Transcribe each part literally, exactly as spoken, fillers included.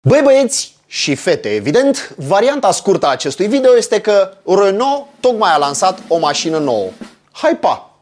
Băi băieți și fete, evident, varianta scurtă a acestui video este că Renault tocmai a lansat o mașină nouă. Hai pa!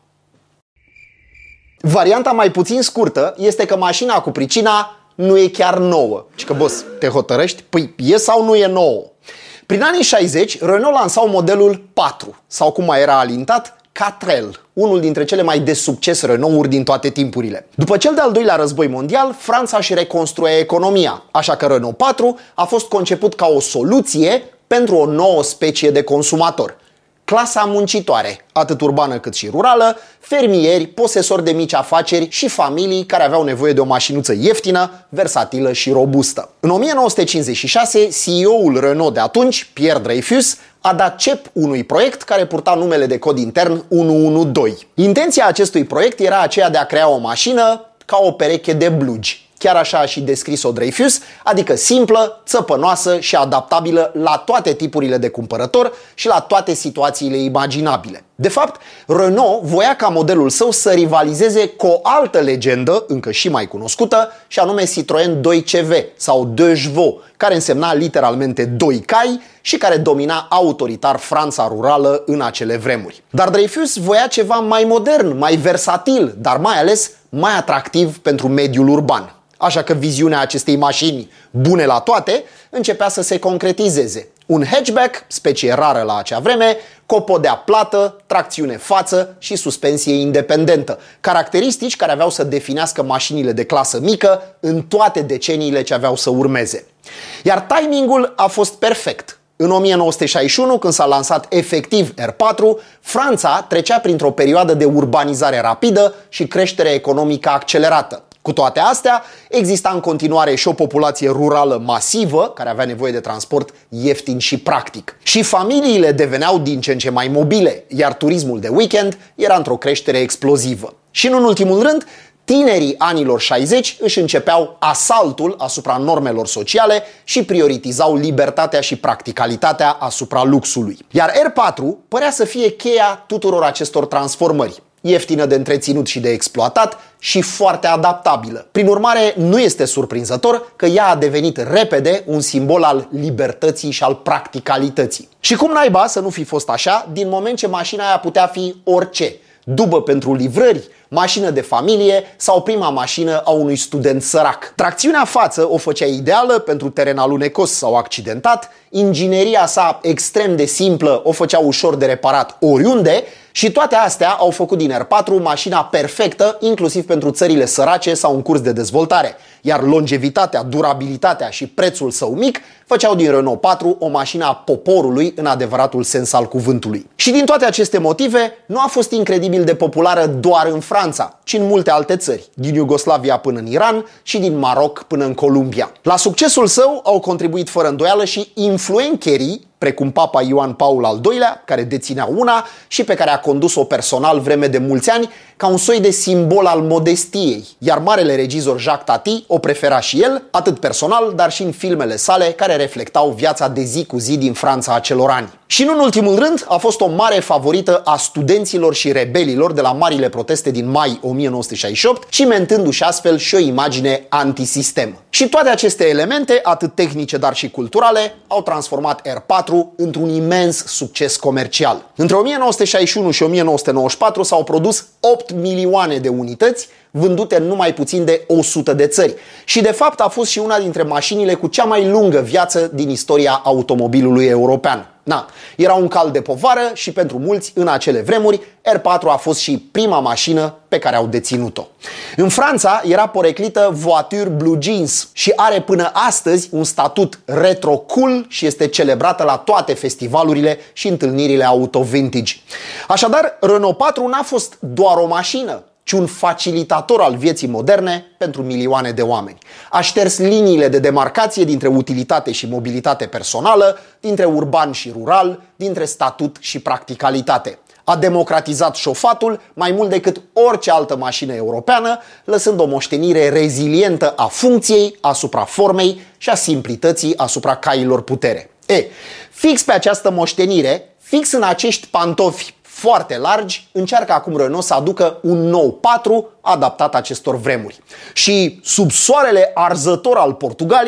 Varianta mai puțin scurtă este că mașina cu pricina nu e chiar nouă. Și că, boss, te hotărăști? Păi, e sau nu e nouă? Prin anii șaizeci, Renault lansau modelul patru, sau cum mai era alintat, Catrel, unul dintre cele mai de succes Renault-uri din toate timpurile. După cel de-al doilea război mondial, Franța își reconstruia economia, așa că Renault patru a fost conceput ca o soluție pentru o nouă specie de consumator. Clasa muncitoare, atât urbană cât și rurală, fermieri, posesori de mici afaceri și familii care aveau nevoie de o mașinuță ieftină, versatilă și robustă. În o mie nouă sute cincizeci și șase, C E O-ul Renault de atunci, Pierre Dreyfus, a dat cep unui proiect care purta numele de cod intern unu unu doi. Intenția acestui proiect era aceea de a crea o mașină ca o pereche de blugi. Chiar așa a și descris-o Dreyfus, adică simplă, țăpănoasă și adaptabilă la toate tipurile de cumpărător și la toate situațiile imaginabile. De fapt, Renault voia ca modelul său să rivalizeze cu o altă legendă, încă și mai cunoscută, și anume Citroën doi C V sau deux chevaux, care însemna literalmente doi cai și care domina autoritar Franța rurală în acele vremuri. Dar Dreyfus voia ceva mai modern, mai versatil, dar mai ales mai atractiv pentru mediul urban. Așa că viziunea acestei mașini, bune la toate, începea să se concretizeze. Un hatchback, specie rară la acea vreme, cu o podea plată, tracțiune față și suspensie independentă, caracteristici care aveau să definească mașinile de clasă mică în toate deceniile ce aveau să urmeze. Iar timingul a fost perfect. În o mie nouă sute șaizeci și unu, când s-a lansat efectiv R patru, Franța trecea printr-o perioadă de urbanizare rapidă și creștere economică accelerată. Cu toate astea, exista în continuare și o populație rurală masivă, care avea nevoie de transport ieftin și practic. Și familiile deveneau din ce în ce mai mobile, iar turismul de weekend era într-o creștere explozivă. Și în ultimul rând, tinerii anilor șaizeci își începeau asaltul asupra normelor sociale și prioritizau libertatea și practicalitatea asupra luxului. Iar R patru părea să fie cheia tuturor acestor transformări. Ieftină de întreținut și de exploatat și foarte adaptabilă. Prin urmare, nu este surprinzător că ea a devenit repede un simbol al libertății și al practicalității. Și cum naiba să nu fi fost așa, din moment ce mașina aia putea fi orice. Dubă pentru livrări, mașină de familie sau prima mașină a unui student sărac. Tracțiunea față o făcea ideală pentru teren alunecos sau accidentat, ingineria sa extrem de simplă o făcea ușor de reparat oriunde și toate astea au făcut din R patru mașina perfectă inclusiv pentru țările sărace sau în curs de dezvoltare, iar longevitatea, durabilitatea și prețul său mic făceau din Renault patru o mașină a poporului în adevăratul sens al cuvântului. Și din toate aceste motive, nu a fost incredibil de populară doar în Franța, ci în multe alte țări, din Iugoslavia până în Iran și din Maroc până în Columbia. La succesul său au contribuit fără îndoială și influencerii, precum Papa Ioan Paul al doilea, care deținea una și pe care a condus-o personal vreme de mulți ani, ca un soi de simbol al modestiei, iar marele regizor Jacques Tati o prefera și el, atât personal, dar și în filmele sale care reflectau viața de zi cu zi din Franța acelor ani. Și nu în ultimul rând, a fost o mare favorită a studenților și rebelilor de la marile proteste din mai o mie nouă sute șaizeci și opt, cimentându-și astfel și o imagine antisistem. Și toate aceste elemente, atât tehnice, dar și culturale, au transformat R patru într-un imens succes comercial. Între o mie nouă sute șaizeci și unu și o mie nouă sute nouăzeci și patru s-au produs opt milioane de unități, vândute în numai puțin de o sută de țări. Și de fapt a fost și una dintre mașinile cu cea mai lungă viață din istoria automobilului european. Na, era un cal de povară și pentru mulți în acele vremuri R patru a fost și prima mașină pe care au deținut-o. În Franța era poreclită voiture blue jeans și are până astăzi un statut retro cool și este celebrată la toate festivalurile și întâlnirile auto vintage. Așadar, Renault patru n-a fost doar o mașină, ci un facilitator al vieții moderne pentru milioane de oameni. A șters liniile de demarcație dintre utilitate și mobilitate personală, dintre urban și rural, dintre statut și practicalitate. A democratizat șofatul mai mult decât orice altă mașină europeană, lăsând o moștenire rezilientă a funcției asupra formei și a simplității asupra cailor putere. E, fix pe această moștenire, fix în acești pantofi foarte largi, încearcă acum Renault să aducă un nou patru adaptat acestor vremuri. Și sub soarele arzător al Portugaliei,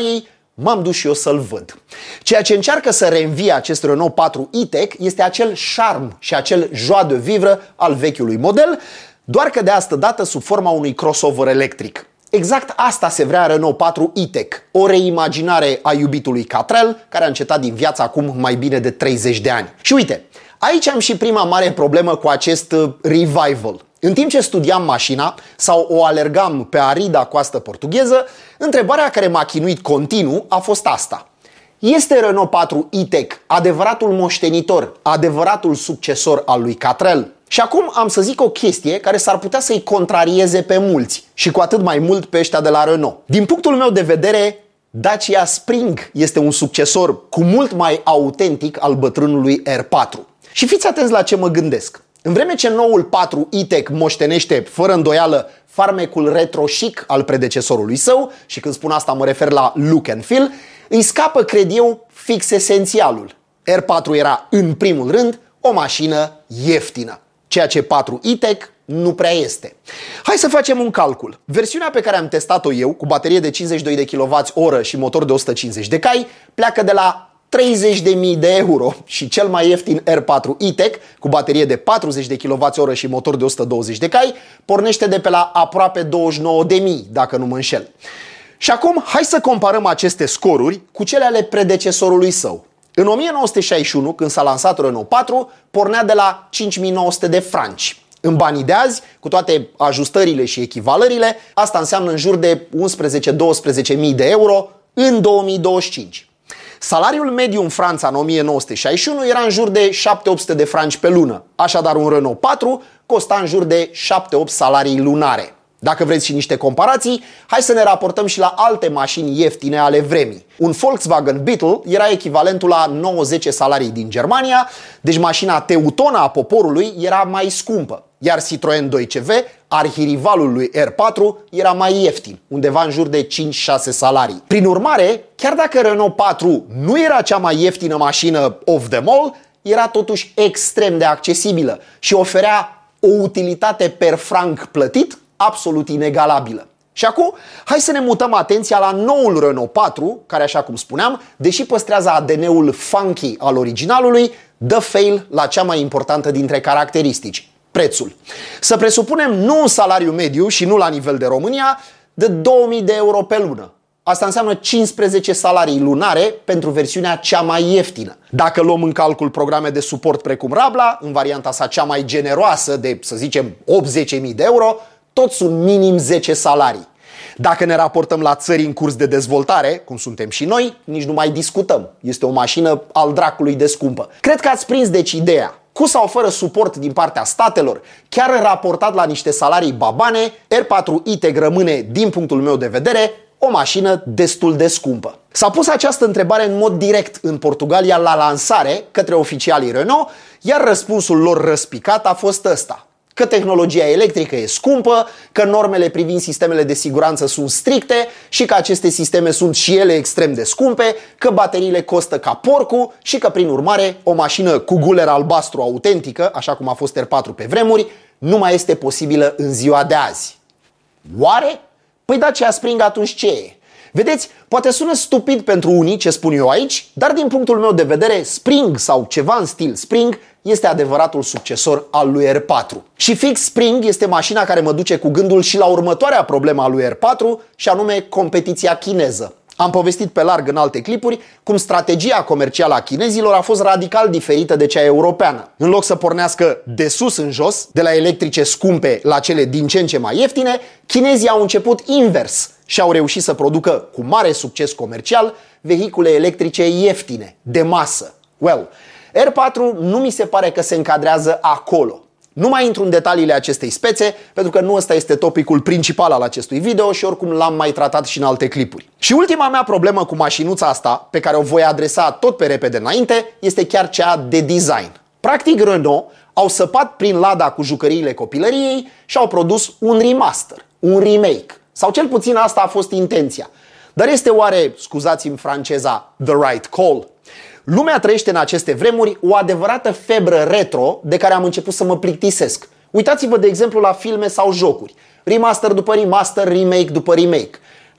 M-am dus și eu să-l văd. Ceea ce încearcă să reînvie acest Renault patru e-Tech este acel șarm și acel joie de vivre al vechiului model, doar că de asta dată sub forma unui crossover electric. Exact asta se vrea Renault patru e-Tech, o reimaginare a iubitului Catrel, care a încetat din viață acum mai bine de treizeci de ani. Și uite, aici am și prima mare problemă cu acest revival. În timp ce studiam mașina sau o alergam pe arida coastă portugheză, întrebarea care m-a chinuit continuu a fost asta. Este Renault patru e-Tech adevăratul moștenitor, adevăratul succesor al lui Catrel? Și acum am să zic o chestie care s-ar putea să-i contrarieze pe mulți și cu atât mai mult pe ăștia de la Renault. Din punctul meu de vedere, Dacia Spring este un succesor cu mult mai autentic al bătrânului R patru. Și fiți atenți la ce mă gândesc. În vreme ce noul patru e-Tech moștenește fără îndoială farmecul retro-chic al predecesorului său, și când spun asta mă refer la look and feel, îi scapă, cred eu, fix esențialul. R patru era, în primul rând, o mașină ieftină, ceea ce patru e-Tech nu prea este. Hai să facem un calcul. Versiunea pe care am testat-o eu, cu baterie de cincizeci și doi de kilowați-oră și motor de o sută cincizeci de cai, pleacă de la treizeci de mii de euro și cel mai ieftin R patru e-Tech, cu baterie de patruzeci de kilowați-oră și motor de o sută douăzeci de cai, pornește de pe la aproape douăzeci și nouă de mii, dacă nu mă înșel. Și acum, hai să comparăm aceste scoruri cu cele ale predecesorului său. În o mie nouă sute șaizeci și unu, când s-a lansat Renault patru, pornea de la cinci mii nouă sute de franci. În banii de azi, cu toate ajustările și echivalările, asta înseamnă în jur de unsprezece-douăsprezece mii de euro în două mii douăzeci și cinci. Salariul mediu în Franța în o mie nouă sute șaizeci și unu era în jur de șapte-opt sute de franci pe lună. Așadar, un Renault patru costa în jur de șapte-opt salarii lunare. Dacă vreți și niște comparații, hai să ne raportăm și la alte mașini ieftine ale vremii. Un Volkswagen Beetle era echivalentul la nouă-zece salarii din Germania, deci mașina teutonă a poporului era mai scumpă. Iar Citroen doi C V, arhirivalul lui R patru, era mai ieftin, undeva în jur de cinci-șase salarii. Prin urmare, chiar dacă Renault patru nu era cea mai ieftină mașină off the mall, era totuși extrem de accesibilă și oferea o utilitate per franc plătit absolut inegalabilă. Și acum, hai să ne mutăm atenția la noul Renault patru, care, așa cum spuneam, deși păstrează A D N-ul funky al originalului, dă fail la cea mai importantă dintre caracteristici: prețul. Să presupunem nu un salariu mediu și nu la nivel de România, de două mii de euro pe lună. Asta înseamnă cincisprezece salarii lunare pentru versiunea cea mai ieftină. Dacă luăm în calcul programe de suport precum Rabla, în varianta sa cea mai generoasă de, să zicem, optzeci mii de euro, tot sunt minim zece salarii. Dacă ne raportăm la țări în curs de dezvoltare, cum suntem și noi, nici nu mai discutăm. Este o mașină al dracului de scumpă. Cred că ați prins deci ideea. Cu sau fără suport din partea statelor, chiar raportat la niște salarii babane, R patru e-Tech rămâne, din punctul meu de vedere, o mașină destul de scumpă. S-a pus această întrebare în mod direct în Portugalia la lansare către oficialii Renault, iar răspunsul lor răspicat a fost ăsta: că tehnologia electrică e scumpă, că normele privind sistemele de siguranță sunt stricte și că aceste sisteme sunt și ele extrem de scumpe, că bateriile costă ca porcul și că, prin urmare, o mașină cu guler albastru autentică, așa cum a fost R patru pe vremuri, nu mai este posibilă în ziua de azi. Oare? Păi Dacia Spring atunci ce e? Vedeți, poate sună stupid pentru unii ce spun eu aici, dar din punctul meu de vedere, Spring sau ceva în stil Spring este adevăratul succesor al lui R patru. Și fix Spring este mașina care mă duce cu gândul și la următoarea problemă a lui R patru, și anume competiția chineză. Am povestit pe larg în alte clipuri cum strategia comercială a chinezilor a fost radical diferită de cea europeană. În loc să pornească de sus în jos, de la electrice scumpe la cele din ce în ce mai ieftine, chinezii au început invers și au reușit să producă cu mare succes comercial vehicule electrice ieftine, de masă. Well, R patru nu mi se pare că se încadrează acolo. Nu mai intru în detaliile acestei spețe, pentru că nu ăsta este topicul principal al acestui video și oricum l-am mai tratat și în alte clipuri. Și ultima mea problemă cu mașinuța asta, pe care o voi adresa tot pe repede înainte, este chiar cea de design. Practic, Renault au săpat prin lada cu jucăriile copilăriei și au produs un remaster, un remake. Sau cel puțin asta a fost intenția. Dar este oare, scuzați-mi franceza, the right call? Lumea trăiește în aceste vremuri o adevărată febră retro de care am început să mă plictisesc. Uitați-vă, de exemplu, la filme sau jocuri. Remaster după remaster, remake după remake.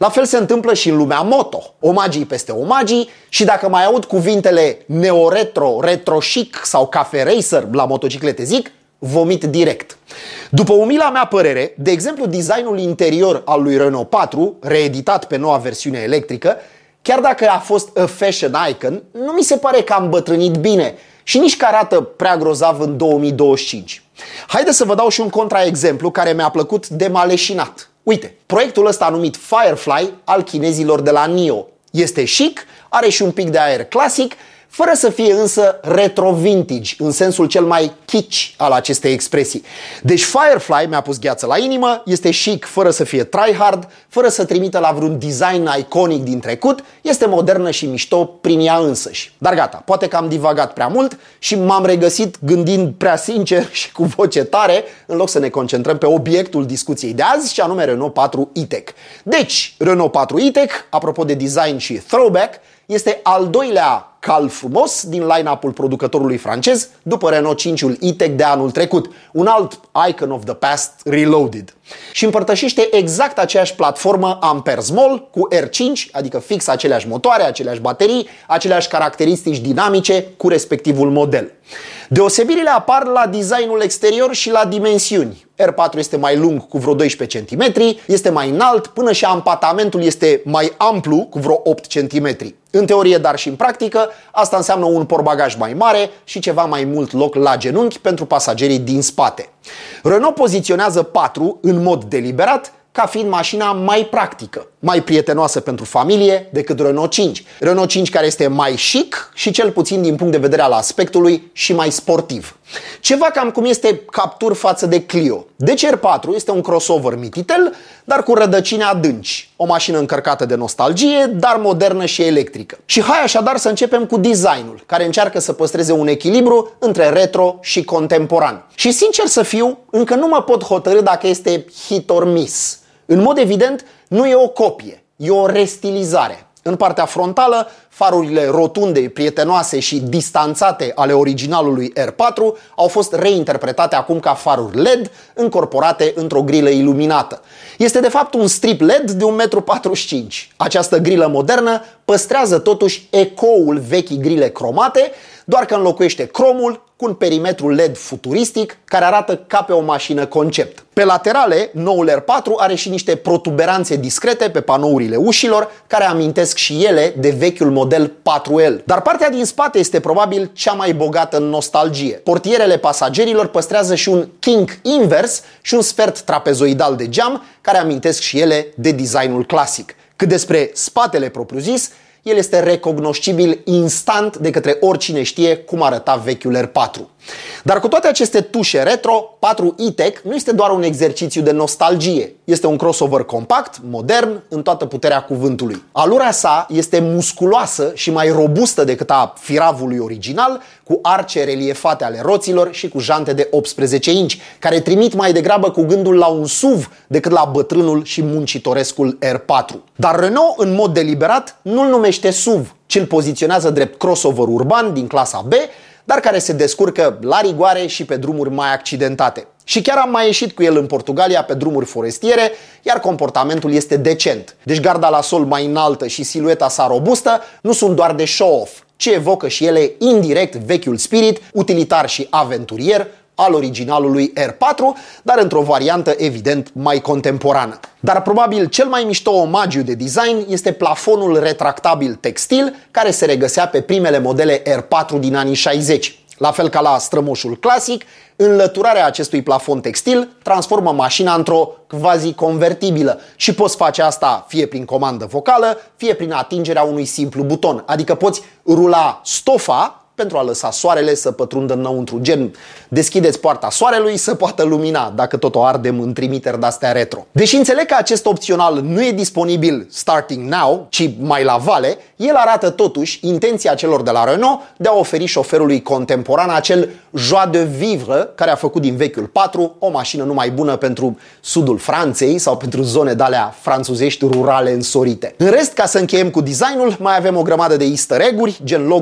La fel se întâmplă și în lumea moto. Omagii peste omagii și dacă mai aud cuvintele neo-retro, retro-chic sau cafe racer la motociclete zic, vomit direct. După umila mea părere, de exemplu designul interior al lui Renault patru, reeditat pe noua versiune electrică, chiar dacă a fost a fashion icon, nu mi se pare că am îmbătrânit bine și nici că arată prea grozav în două mii douăzeci și cinci. Haideți să vă dau și un contraexemplu care mi-a plăcut de maleșinat. Uite, proiectul ăsta numit Firefly al chinezilor de la N I O. Este chic, are și un pic de aer clasic, fără să fie însă retro-vintage, în sensul cel mai kitsch al acestei expresii. Deci Firefly mi-a pus gheață la inimă, este chic fără să fie tryhard, fără să trimită la vreun design iconic din trecut, este modernă și mișto prin ea însăși. Dar gata, poate că am divagat prea mult și m-am regăsit gândind prea sincer și cu voce tare, în loc să ne concentrăm pe obiectul discuției de azi, și anume Renault patru e-Tech. Deci, Renault patru e-Tech, apropo de design și throwback, este al doilea cal frumos din line-up-ul producătorului francez după Renault cinci-ul e-Tech de anul trecut, un alt icon of the past reloaded. Și împărtășește exact aceeași platformă Ampere Small cu R cinci, adică fix aceleași motoare, aceleași baterii, aceleași caracteristici dinamice cu respectivul model. Deosebirile apar la designul exterior și la dimensiuni. R patru este mai lung cu vreo doisprezece centimetri, este mai înalt, până și ampatamentul este mai amplu cu vreo opt centimetri. În teorie, dar și în practică, asta înseamnă un portbagaj mai mare și ceva mai mult loc la genunchi pentru pasagerii din spate. Renault poziționează patru în mod deliberat ca fiind mașina mai practică, mai prietenoasă pentru familie decât Renault cinci. Renault cinci care este mai chic și cel puțin din punct de vedere al aspectului și mai sportiv. Ceva cam cum este Captur față de Clio. Deci R patru este un crossover mititel, dar cu rădăcini adânci. O mașină încărcată de nostalgie, dar modernă și electrică. Și hai așadar să începem cu designul, care încearcă să păstreze un echilibru între retro și contemporan. Și sincer să fiu, încă nu mă pot hotărî dacă este hit or miss. În mod evident, nu e o copie, e o restilizare. În partea frontală, farurile rotunde, prietenoase și distanțate ale originalului R patru au fost reinterpretate acum ca faruri L E D, încorporate într-o grilă iluminată. Este de fapt un strip L E D de un metru patruzeci și cinci. Această grilă modernă păstrează totuși ecoul vechii grile cromate, doar că înlocuiește cromul cu un perimetru L E D futuristic care arată ca pe o mașină concept. Pe laterale, noul R patru are și niște protuberanțe discrete pe panourile ușilor care amintesc și ele de vechiul model patru L. Dar partea din spate este probabil cea mai bogată în nostalgie. Portierele pasagerilor păstrează și un kink invers și un sfert trapezoidal de geam care amintesc și ele de designul clasic. Cât despre spatele propriu-zis, el este recognoscibil instant de către oricine știe cum arăta vechiul R patru. Dar cu toate aceste tușe retro, patru e-Tech nu este doar un exercițiu de nostalgie. Este un crossover compact, modern, în toată puterea cuvântului. Alura sa este musculoasă și mai robustă decât a firavului original, cu arce reliefate ale roților și cu jante de optsprezece inci, care trimit mai degrabă cu gândul la un S U V decât la bătrânul și muncitorescul R patru. Dar Renault, în mod deliberat, nu-l numește S U V, ci îl poziționează drept crossover urban din clasa B, dar care se descurcă la rigoare și pe drumuri mai accidentate. Și chiar am mai ieșit cu el în Portugalia pe drumuri forestiere, iar comportamentul este decent. Deci garda la sol mai înaltă și silueta sa robustă nu sunt doar de show-off, ci evocă și ele indirect vechiul spirit, utilitar și aventurier, al originalului R patru, dar într-o variantă evident mai contemporană. Dar probabil cel mai mișto omagiu de design este plafonul retractabil textil care se regăsea pe primele modele R patru din anii șaizeci. La fel ca la strămoșul clasic, înlăturarea acestui plafon textil transformă mașina într-o quasi-convertibilă și poți face asta fie prin comandă vocală, fie prin atingerea unui simplu buton, adică poți rula stofa pentru a lăsa soarele să pătrundă înăuntru, gen deschideți poarta soarelui să poată lumina, dacă tot o ardem în trimiteri de-astea retro. Deși înțeleg că acest opțional nu e disponibil starting now, ci mai la vale, el arată totuși intenția celor de la Renault de a oferi șoferului contemporan acel joie de vivre care a făcut din vechiul patru o mașină numai bună pentru sudul Franței sau pentru zone de-alea franțuzești rurale însorite. În rest, ca să încheiem cu designul, mai avem o grămadă de easter egg-uri, gen logo-uri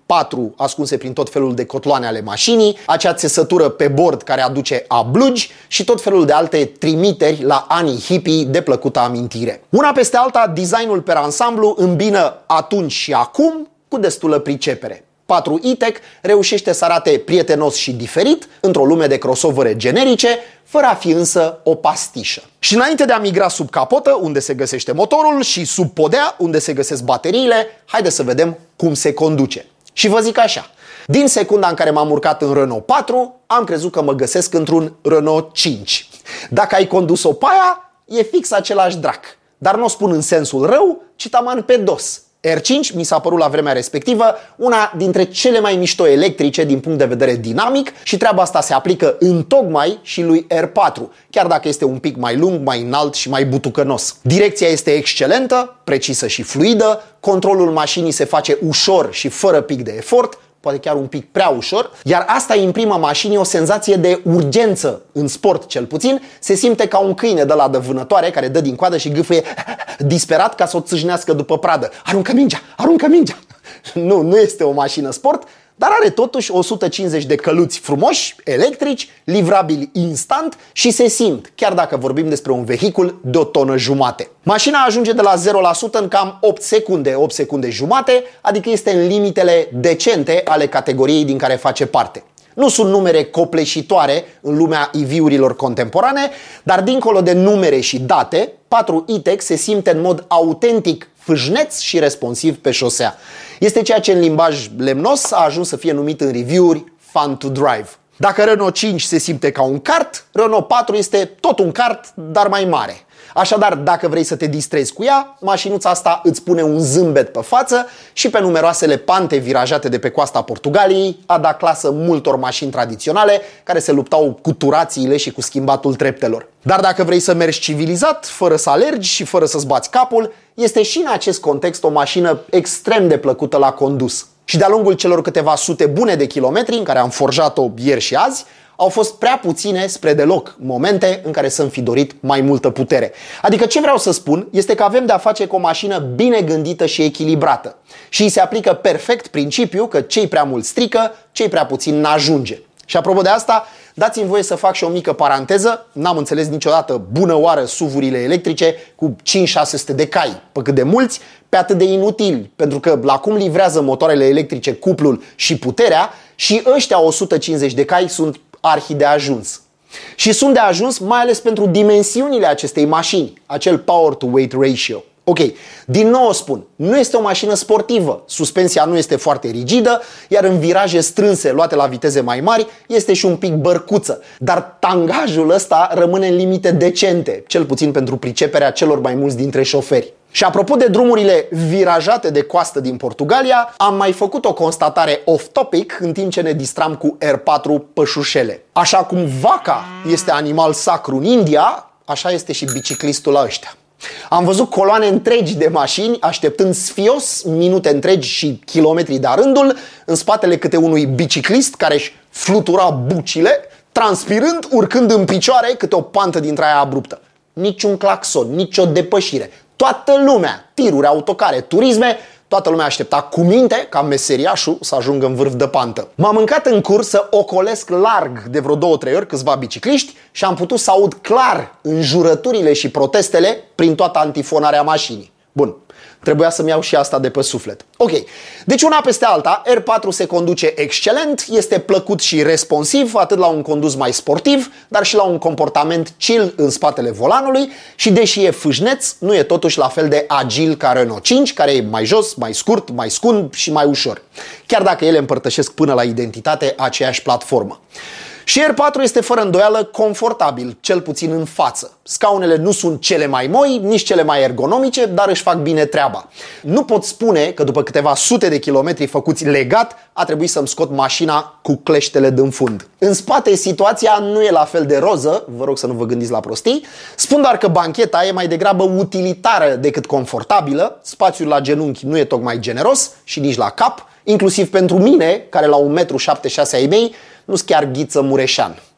patru ascunse prin tot felul de cotloane ale mașinii, acea țesătură pe bord care aduce ablugi și tot felul de alte trimiteri la anii hippie de plăcută amintire. Una peste alta, designul per ansamblu îmbină atunci și acum cu destulă pricepere. patru e-Tech reușește să arate prietenos și diferit într-o lume de crossovere generice, fără a fi însă o pastișă. Și înainte de a migra sub capotă, unde se găsește motorul, și sub podea, unde se găsesc bateriile, haideți să vedem cum se conduce. Și vă zic așa, din secunda în care m-am urcat în Renault patru, am crezut că mă găsesc într-un Renault cinci. Dacă ai condus-o pe aia, e fix același drac. Dar nu o spun în sensul rău, ci taman pe dos. R cinci mi s-a părut la vremea respectivă una dintre cele mai mișto electrice din punct de vedere dinamic și treaba asta se aplică întocmai și lui R patru, chiar dacă este un pic mai lung, mai înalt și mai butucănos. Direcția este excelentă, precisă și fluidă, controlul mașinii se face ușor și fără pic de efort, poate chiar un pic prea ușor, iar asta imprimă mașinii o senzație de urgență, în sport cel puțin, se simte ca un câine de la de vânătoare care dă din coadă și gâfâie disperat ca să o țâșnească după pradă. Aruncă mingea, aruncă mingea! Nu, nu este o mașină sport, dar are totuși o sută cincizeci de căluți frumoși, electrici, livrabili instant și se simt, chiar dacă vorbim despre un vehicul de o tonă jumate. Mașina ajunge de la zero la sută în cam opt secunde, opt secunde jumate, adică este în limitele decente ale categoriei din care face parte. Nu sunt numere copleșitoare în lumea E V-urilor contemporane, dar dincolo de numere și date, patru e-Tech se simte în mod autentic fâșneț și responsiv pe șosea. Este ceea ce în limbaj lemnos a ajuns să fie numit în review-uri fun to drive. Dacă Renault cinci se simte ca un kart, Renault patru este tot un kart, dar mai mare. Așadar, dacă vrei să te distrezi cu ea, mașinuța asta îți pune un zâmbet pe față și pe numeroasele pante virajate de pe coasta Portugaliei a dat clasă multor mașini tradiționale care se luptau cu turațiile și cu schimbatul treptelor. Dar dacă vrei să mergi civilizat, fără să alergi și fără să-ți bați capul, este și în acest context o mașină extrem de plăcută la condus. Și de-a lungul celor câteva sute bune de kilometri în care am forjat-o ieri și azi, au fost prea puține spre deloc momente în care să-mi fi dorit mai multă putere. Adică ce vreau să spun este că avem de-a face cu o mașină bine gândită și echilibrată. Și îi se aplică perfect principiul că cei prea mult strică, cei prea puțin n-ajunge. Și apropo de asta, dați-mi voie să fac și o mică paranteză. N-am înțeles niciodată bună oară S U V-urile electrice cu cinci șase sute de cai, pe cât de mulți, pe atât de inutili, pentru că la cum livrează motoarele electrice cuplul și puterea, și ăștia o sută cincizeci de cai sunt arhi de ajuns. Și sunt de ajuns mai ales pentru dimensiunile acestei mașini, acel power to weight ratio. Ok, din nou spun, nu este o mașină sportivă, suspensia nu este foarte rigidă, iar în viraje strânse luate la viteze mai mari este și un pic bărcuță, dar tangajul ăsta rămâne în limite decente, cel puțin pentru priceperea celor mai mulți dintre șoferi. Și apropo de drumurile virajate de coastă din Portugalia, am mai făcut o constatare off-topic în timp ce ne distram cu R patru pășușele. Așa cum vaca este animal sacru în India, așa este și biciclistul la ăștia. Am văzut coloane întregi de mașini așteptând sfios minute întregi și kilometri de-a rândul în spatele câte unui biciclist care își flutura bucile, transpirând, urcând în picioare câte o pantă dintre aia abruptă. Niciun claxon, nicio depășire. Toată lumea, tiruri, autocare, turisme, toată lumea aștepta cu minte ca meseriașul să ajungă în vârf de pantă. M-am mâncat în curs să ocolesc larg de vreo două, trei ori câțiva bicicliști și am putut să aud clar înjurăturile și protestele prin toată antifonarea mașinii. Bun, trebuia să-mi iau și asta de pe suflet. Ok, deci una peste alta, R patru se conduce excelent, este plăcut și responsiv, atât la un condus mai sportiv, dar și la un comportament chill în spatele volanului și deși e fâșneț, nu e totuși la fel de agil ca Renault cinci, care e mai jos, mai scurt, mai scund și mai ușor. Chiar dacă ele împărtășesc până la identitate aceeași platformă. Și R patru este fără îndoială confortabil, cel puțin în față. Scaunele nu sunt cele mai moi, nici cele mai ergonomice, dar își fac bine treaba. Nu pot spune că după câteva sute de kilometri făcuți legat, a trebuit să-mi scot mașina cu cleștele din fund. În spate situația nu e la fel de roză, vă rog să nu vă gândiți la prostii, spun doar că bancheta e mai degrabă utilitară decât confortabilă, spațiul la genunchi nu e tocmai generos și nici la cap, inclusiv pentru mine, care la un metru șaptezeci și șase ai mei, nu-s chiar Ghiță Mureșan.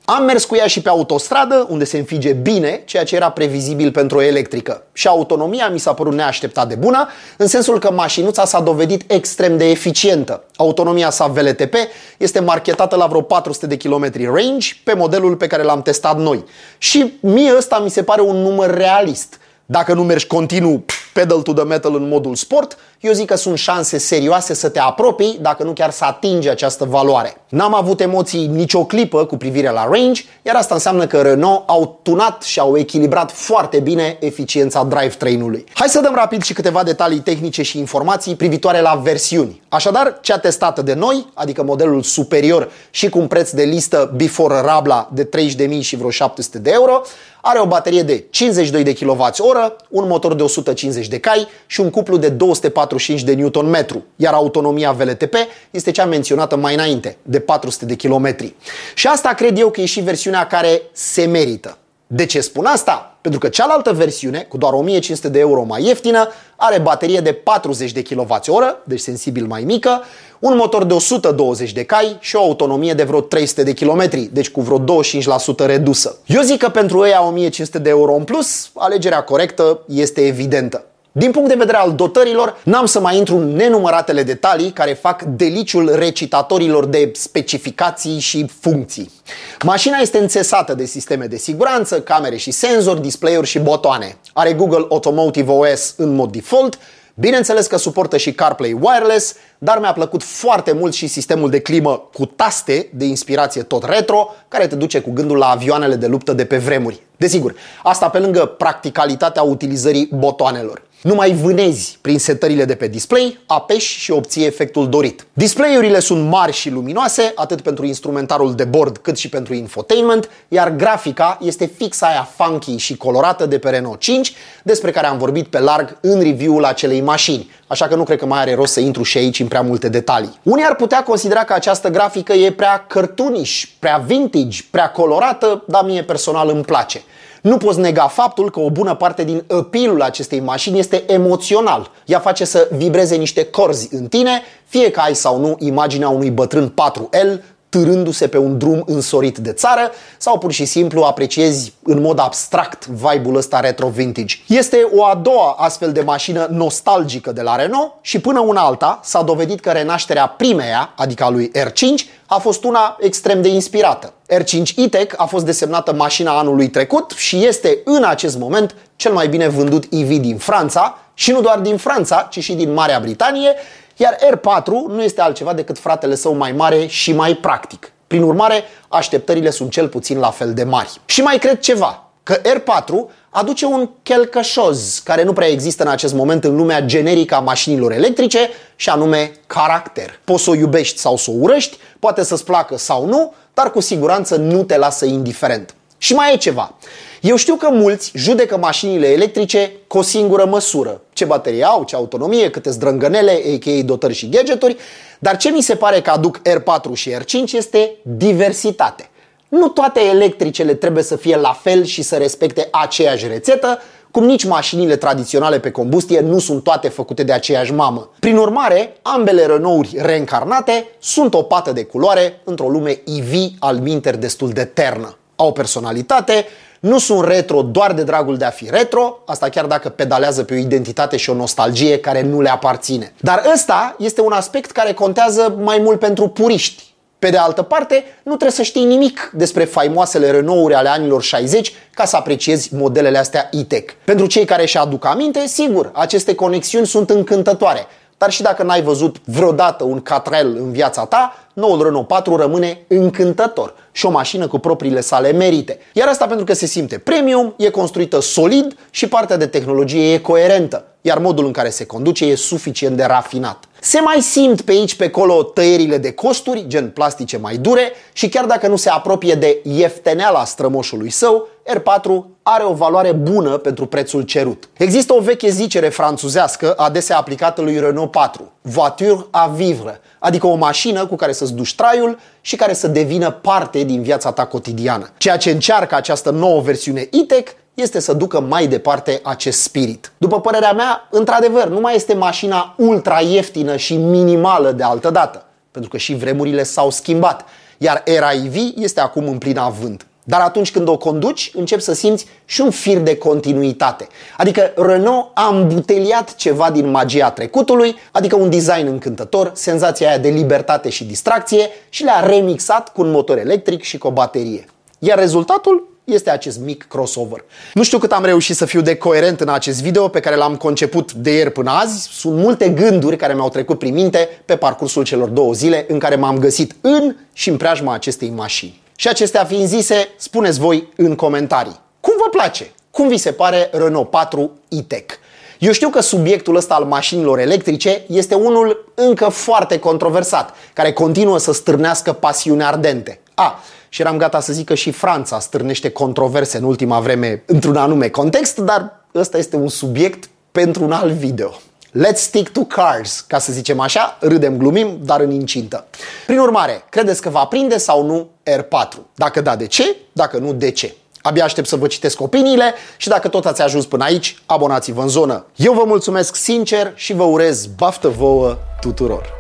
Am mers cu ea și pe autostradă, unde se înfige bine, ceea ce era previzibil pentru o electrică. Și autonomia mi s-a părut neașteptat de bună, în sensul că mașinuța s-a dovedit extrem de eficientă. Autonomia sa V L T P este marketată la vreo patru sute de kilometri range pe modelul pe care l-am testat noi. Și mie ăsta mi se pare un număr realist. Dacă nu mergi continuu pedal to the metal în modul sport, eu zic că sunt șanse serioase să te apropii, dacă nu chiar să atingi această valoare. N-am avut emoții nicio clipă cu privire la range, iar asta înseamnă că Renault au tunat și au echilibrat foarte bine eficiența drivetrain-ului. Hai să dăm rapid și câteva detalii tehnice și informații privitoare la versiuni. Așadar, cea testată de noi, adică modelul superior și cu un preț de listă before Rabla de treizeci de mii și vreo șapte sute de euro, are o baterie de cincizeci și doi de kilowați oră, un motor de o sută cincizeci de cai și un cuplu de două sute patruzeci și cinci de newton metru, iar autonomia V L T P este cea menționată mai înainte, de patru sute de kilometri. Și asta cred eu că e și versiunea care se merită. De ce spun asta? Pentru că cealaltă versiune, cu doar o mie cinci sute de euro mai ieftină, are baterie de patruzeci de kilowați oră, deci sensibil mai mică, un motor de o sută douăzeci de cai și o autonomie de vreo trei sute de kilometri, deci cu vreo douăzeci și cinci la sută redusă. Eu zic că pentru ăia o mie cinci sute de euro în plus, alegerea corectă este evidentă. Din punct de vedere al dotărilor, n-am să mai intru în nenumăratele detalii care fac deliciul recitatorilor de specificații și funcții. Mașina este înțesată de sisteme de siguranță, camere și senzori, display-uri și butoane. Are Google Automotive O S în mod default, bineînțeles că suportă și CarPlay wireless, dar mi-a plăcut foarte mult și sistemul de climă cu taste de inspirație tot retro, care te duce cu gândul la avioanele de luptă de pe vremuri. Desigur, asta pe lângă practicalitatea utilizării butoanelor. Nu mai vânezi prin setările de pe display, apeși și obții efectul dorit. Display-urile sunt mari și luminoase, atât pentru instrumentarul de bord cât și pentru infotainment, iar grafica este fix aia funky și colorată de pe Renault cinci, despre care am vorbit pe larg în review-ul acelei mașini, așa că nu cred că mai are rost să intru și aici în prea multe detalii. Unii ar putea considera că această grafică e prea cartoonish, prea vintage, prea colorată, dar mie personal îmi place. Nu poți nega faptul că o bună parte din appeal-ul acestei mașini este emoțional. Ea face să vibreze niște corzi în tine, fie că ai sau nu imaginea unui bătrân patru L târându-se pe un drum însorit de țară sau pur și simplu apreciezi în mod abstract vibe-ul ăsta retro-vintage. Este o a doua astfel de mașină nostalgică de la Renault și până una alta s-a dovedit că renașterea primeia, adică a lui R cinci, a fost una extrem de inspirată. R cinci E-Tech a fost desemnată mașina anului trecut și este în acest moment cel mai bine vândut E V din Franța și nu doar din Franța, ci și din Marea Britanie, iar R patru nu este altceva decât fratele său mai mare și mai practic. Prin urmare, așteptările sunt cel puțin la fel de mari. Și mai cred ceva, că R patru aduce un quelque chose care nu prea există în acest moment în lumea generică a mașinilor electrice, și anume caracter. Poți să o iubești sau să o urăști, poate să-ți placă sau nu, dar cu siguranță nu te lasă indiferent. Și mai e ceva. Eu știu că mulți judecă mașinile electrice cu o singură măsură. Ce baterie au, ce autonomie, câte zdrângănele, a k a dotări și gadgeturi, dar ce mi se pare că aduc R patru și R cinci este diversitate. Nu toate electricele trebuie să fie la fel și să respecte aceeași rețetă, cum nici mașinile tradiționale pe combustie nu sunt toate făcute de aceeași mamă. Prin urmare, ambele Renault-uri reîncarnate sunt o pată de culoare într-o lume E V al minter destul de ternă. Au personalitate, nu sunt retro doar de dragul de a fi retro, asta chiar dacă pedalează pe o identitate și o nostalgie care nu le aparține. Dar ăsta este un aspect care contează mai mult pentru puriști. Pe de altă parte, nu trebuie să știi nimic despre faimoasele Renault-uri ale anilor șaizeci ca să apreciezi modelele astea E-Tech. Pentru cei care își aduc aminte, sigur, aceste conexiuni sunt încântătoare. Dar și dacă n-ai văzut vreodată un Catrel în viața ta, noul Renault patru rămâne încântător și o mașină cu propriile sale merite. Iar asta pentru că se simte premium, e construită solid și partea de tehnologie e coerentă, iar modul în care se conduce e suficient de rafinat. Se mai simt pe aici pe acolo tăierile de costuri, gen plastice mai dure, și chiar dacă nu se apropie de iefteneala strămoșului său, R patru are o valoare bună pentru prețul cerut. Există o veche zicere franțuzească adesea aplicată lui Renault patru, voiture à vivre, adică o mașină cu care să-ți duci traiul și care să devină parte din viața ta cotidiană. Ceea ce încearcă această nouă versiune E-Tech este să ducă mai departe acest spirit. După părerea mea, într-adevăr, nu mai este mașina ultra ieftină și minimală de altădată, pentru că și vremurile s-au schimbat. iar era E V este acum în plin avânt. Dar atunci când o conduci, începi să simți și un fir de continuitate. Adică Renault a îmbuteliat ceva din magia trecutului, adică un design încântător, senzația aia de libertate și distracție, și le-a remixat cu un motor electric și cu o baterie. Iar rezultatul este acest mic crossover. Nu știu cât am reușit să fiu de coerent în acest video pe care l-am conceput de ieri până azi. Sunt multe gânduri care mi-au trecut prin minte pe parcursul celor două zile în care m-am găsit în și în preajma acestei mașini. Și acestea fiind zise, spuneți voi în comentarii. Cum vă place? Cum vi se pare Renault patru e-Tech? Eu știu că subiectul ăsta al mașinilor electrice este unul încă foarte controversat, care continuă să stârnească pasiuni ardente. A, și eram gata să zic că și Franța stârnește controverse în ultima vreme într-un anume context, dar ăsta este un subiect pentru un alt video. Let's stick to cars, ca să zicem așa, râdem, glumim, dar în incintă. Prin urmare, credeți că va prinde sau nu R patru? Dacă da, de ce? Dacă nu, de ce? Abia aștept să vă citesc opiniile și dacă tot ați ajuns până aici, abonați-vă în zonă. Eu vă mulțumesc sincer și vă urez baftă vouă tuturor!